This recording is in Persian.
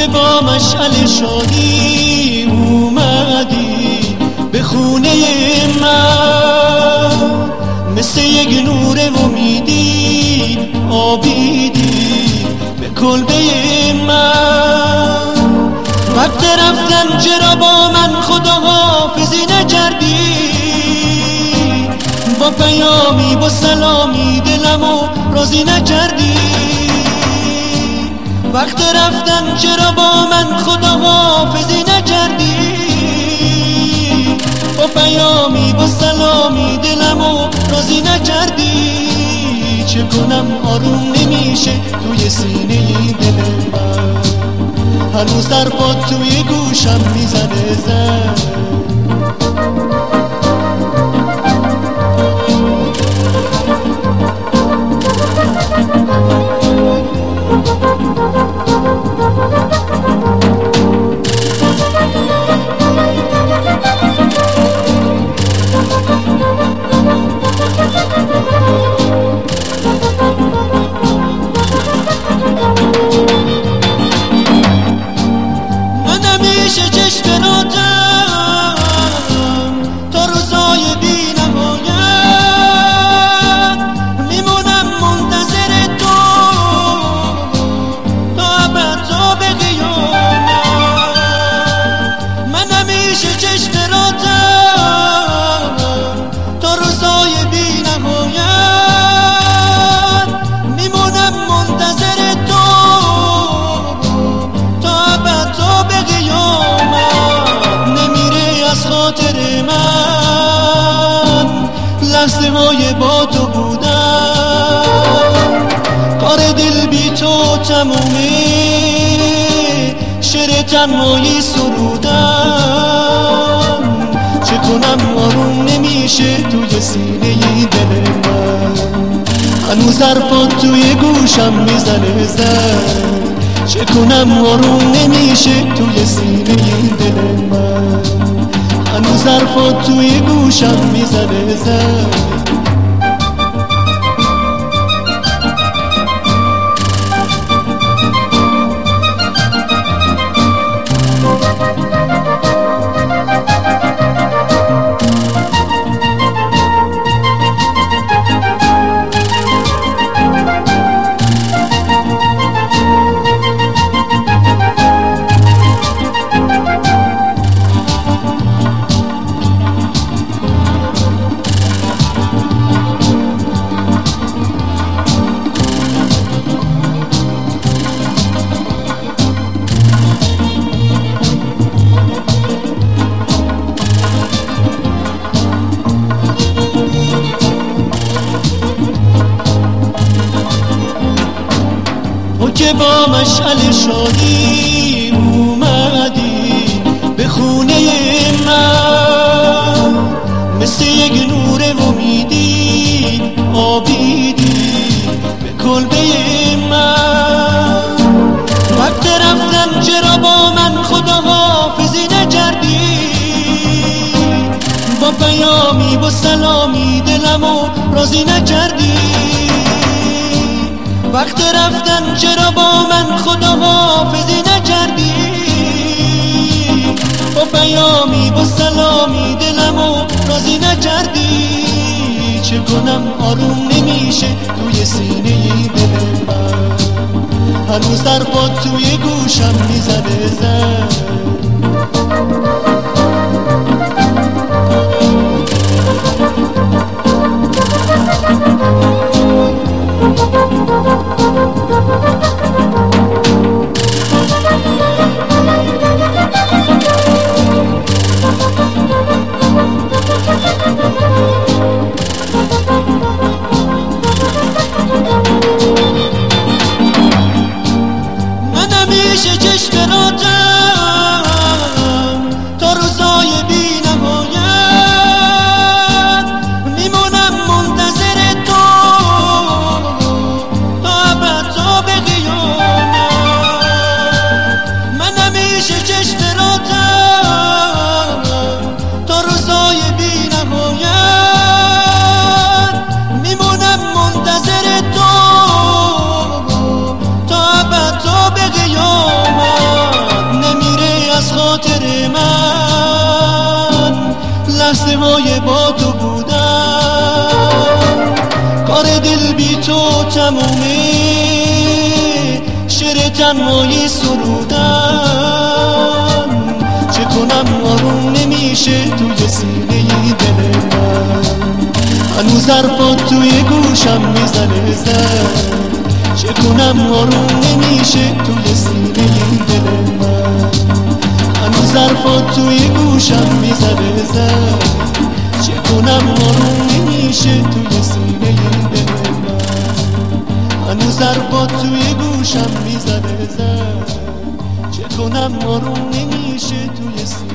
که با مشعل شادی اومدی به خونه من، مثل یک نور امیدی آبیدی به کلبه من. وقت رفتن چرا با من خداحافظی نکردی؟ با پیامی با سلامی دلمو راضی نکردی؟ وقت رفتن چرا با من خداحافظی نکردی؟ با پیامی با سلامی دلمو راضی نکردی؟ چه کنم آروم نمیشه توی سینه دل من، هنوز حرفات توی گوشم میزنه زن. لحظه های با تو بودم، کار دل بی تو تمومه، شعر تنهایی سرودم. چه کنم آروم نمیشه توی سینه دل من، هنوز حرفات توی گوشم میزنه زن. چه کنم آروم نمیشه توی سینه دل من، هنوز حرفات توی گوشم میزنه زن. که با مشعل شادی اومدی به خونه من، مثل یک نور امیدی آبیدی به کلبه من. وقت رفتن چرا با من خداحافظی نکردی؟ با پیامی با سلامی دلمو راضی نکردی؟ وقت رفتن چرا با من خداحافظی نکردی؟ با پیامی با سلامی دلمو راضی نکردی؟ چه کنم آروم نمیشه توی سینه دل من، هنوز حرفات توی گوشم میزنه زن. من همیشه چشم راتم تا تنهای با تو بودم، کار دل بی تو تمومه، شعر تنهایی سرودم. چه کنم آروم نمیشه توی سینه دل من، هنوز حرفات توی گوشم میزنه زن. چه کنم آروم نمیشه توی سینه دل من، هنوز حرفات توی گوشم میزنه زن. چه کنم آروم نمیشه توی سینه دل من، هنوز حرفات توی گوشم میزنه زن. چه کنم آروم نمیشه توی سینه